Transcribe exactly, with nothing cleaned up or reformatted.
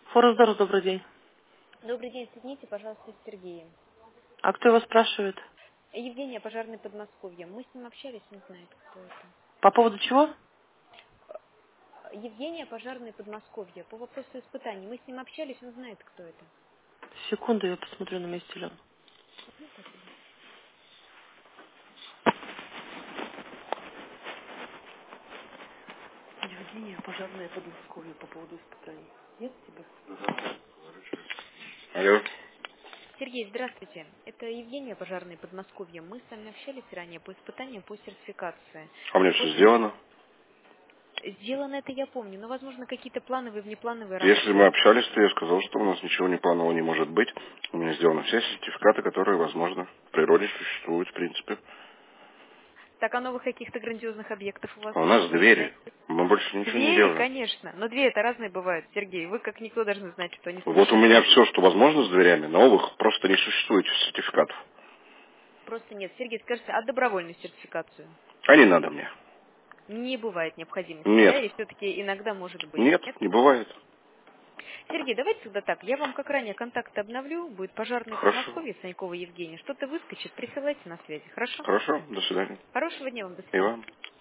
Фороздар, добрый день. Добрый день, соедините, пожалуйста, с Сергеем. А кто его спрашивает? Евгения, пожарный Подмосковье. Мы с ним общались, не знает, кто это. По поводу чего? Евгения, пожарный Подмосковье. По вопросу испытаний. Мы с ним общались, он знает, кто это. Секунду, я посмотрю на месте телефон. Ну, спасибо. Евгения, пожарная Подмосковье по поводу испытаний. Нет тебя? Алло. Сергей, здравствуйте. Это Евгения, пожарный Подмосковье. Мы с вами общались ранее по испытаниям по сертификации. А у меня все Вот сделано. сделано это я помню, но, возможно, какие-то плановые, внеплановые Если мы работы. общались, то я сказал, что у нас ничего не планового не может быть. У меня сделаны все сертификаты, которые, возможно, в природе существуют, в принципе. Так, а новых каких-то грандиозных объектов у вас А у нет? нас двери. Мы больше ничего не Двери, делаем. конечно. Но двери это разные бывают, Сергей. Вы, как никто, должны знать, что они Вот у совершенно меня разные. все, что возможно с дверями, новых просто не существует сертификатов. Просто нет. Сергей, скажите, а добровольную сертификацию? А не надо мне. Не бывает необходимости, Нет. да? Или все-таки иногда может быть? Нет, Нет? не бывает. Сергей, давайте тогда так. Я вам как ранее контакты обновлю. Будет пожарный Хорошо. Подмосковье, Санькова Евгения. Что-то выскочит, присылайте на связи. Хорошо? Хорошо. До свидания. Хорошего дня вам. До И свидания. вам.